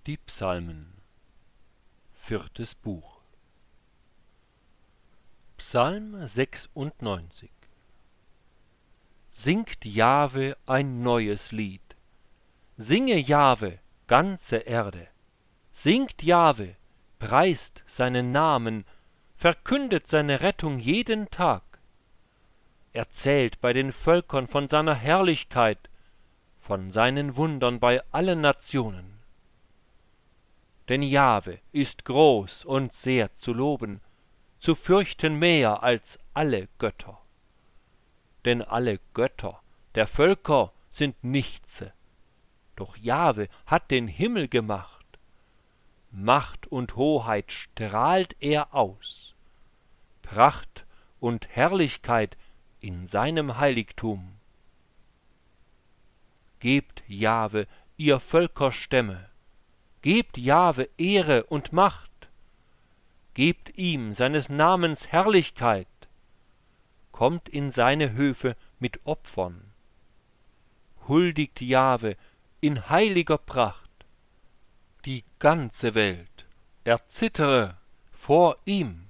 Die Psalmen, 4. Buch. Psalm 96. Singt Jahwe ein neues Lied. Singe Jahwe, ganze Erde. Singt Jahwe, preist seinen Namen, verkündet seine Rettung jeden Tag. Erzählt bei den Völkern von seiner Herrlichkeit, von seinen Wundern bei allen Nationen. Denn Jahwe ist groß und sehr zu loben, zu fürchten mehr als alle Götter. Denn alle Götter der Völker sind nichtse, doch Jahwe hat den Himmel gemacht. Macht und Hoheit strahlt er aus, Pracht und Herrlichkeit in seinem Heiligtum. Gebt Jahwe, ihr Völkerstämme, gebt Jahwe Ehre und Macht, gebt ihm seines Namens Herrlichkeit, kommt in seine Höfe mit Opfern, huldigt Jahwe in heiliger Pracht, die ganze Welt erzittere vor ihm.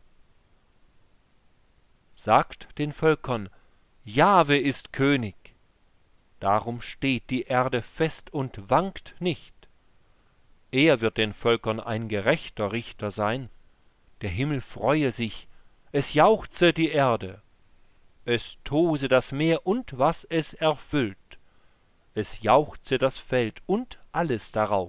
Sagt den Völkern, Jahwe ist König, darum steht die Erde fest und wankt nicht. Er wird den Völkern ein gerechter Richter sein. Der Himmel freue sich, es jauchze die Erde. Es tose das Meer und was es erfüllt. Es jauchze das Feld und alles darauf.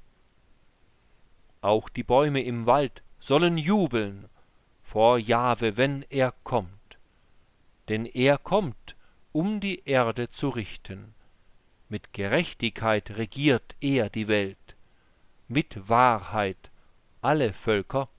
Auch die Bäume im Wald sollen jubeln vor Jahwe, wenn er kommt. Denn er kommt, um die Erde zu richten. Mit Gerechtigkeit regiert er die Welt, mit Wahrheit alle Völker